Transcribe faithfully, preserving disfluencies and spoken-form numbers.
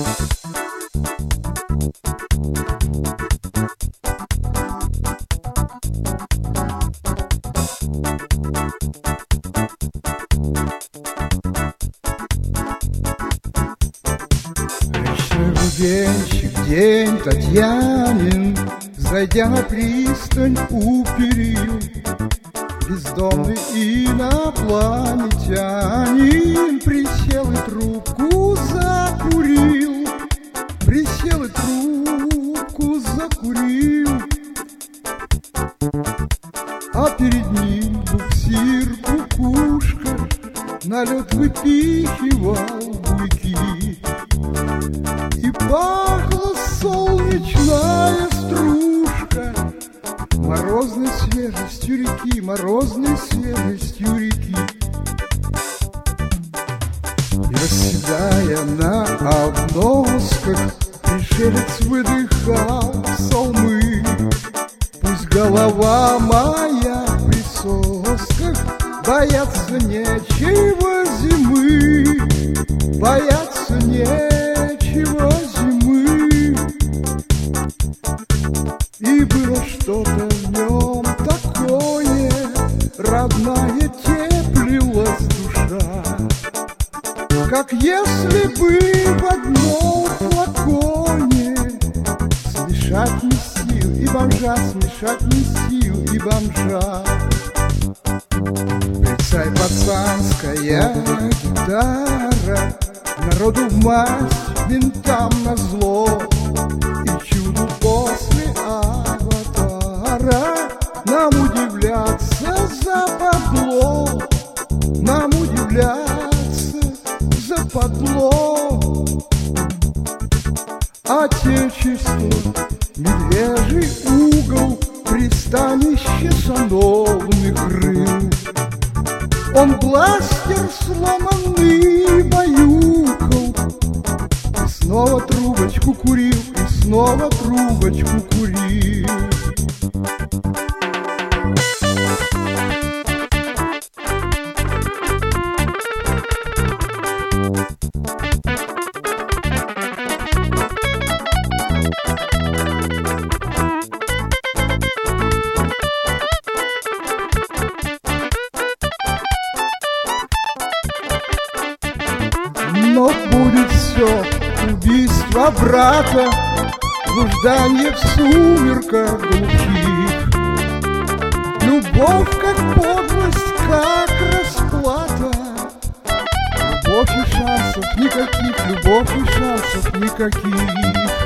Денщик, день Татьянин, зайдя на пристань у перил, бездомный инопланетянин присел и трубку закурил, присел и трубку закурил, а перед ним буксир кукушка на лед выпихивал буйки. И пахла солнечная стружка морозной свежестью реки, морозной свежестью реки. И расседая на обносках, пришелец выдыхал псалмы. Пусть голова моя в присосках, бояться нечего зимы, бояться нечего зимы. И было что-то в нем такое, родная теплилась душа, как если бы в одном флаконе смешать не сил и бомжа, смешать не сил и бомжа. Прицай пацанская гитара, народу в масть, винтам назло, и чуду после аватара нам удивляться западло, нам удивляться западло. Отечество, медвежий угол, пристанище сановных рыл. Он бластер сломанный баюкал, и снова трубочку курил, и снова трубочку курил. Но будет все убийство брата, блуждание в сумерках глухих. Любовь как подлость, как расплата. Любовь и шансов никаких, любовь и шансов никаких.